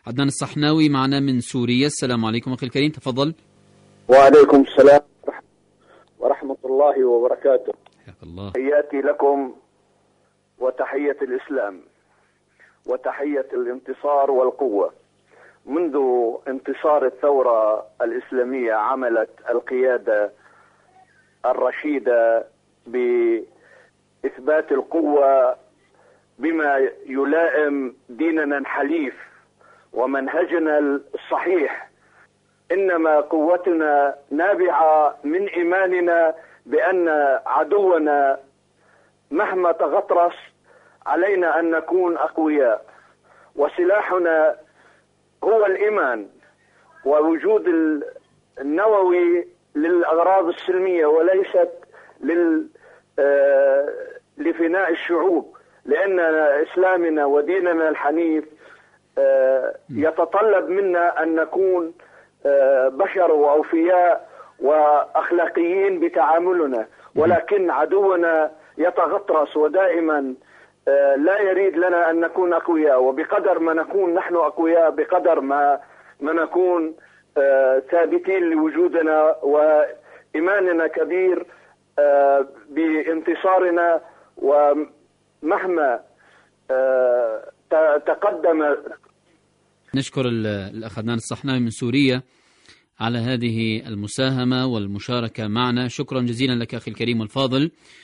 عدنان الصحناوي معنا من سوريا. السلام عليكم أخي الكريم، تفضل. وعليكم السلام ورحمة الله وبركاته. حياك الله. تحياتي لكم وتحية الإسلام وتحية الانتصار والقوة. منذ انتصار الثورة الإسلامية عملت القيادة الرشيدة بإثبات القوة بما يلائم ديننا الحنيف ومنهجنا الصحيح. إنما قوتنا نابعة من إيماننا بأن عدونا مهما تغطرس علينا أن نكون أقوياء، وسلاحنا هو الإيمان ووجود النووي للأغراض السلمية وليست لفناء الشعوب، لأن إسلامنا وديننا الحنيف يتطلب منا أن نكون بشر وأوفياء وأخلاقيين بتعاملنا، ولكن عدونا يتغطرس ودائما لا يريد لنا أن نكون أقوياء. وبقدر ما نكون نحن أقوياء بقدر ما نكون ثابتين لوجودنا وإيماننا كبير بانتصارنا، ومهما تقدم. نشكر الأخ عدنان الصحناوي من سوريا على هذه المساهمة والمشاركة معنا. شكرا جزيلا لك أخي الكريم والفاضل.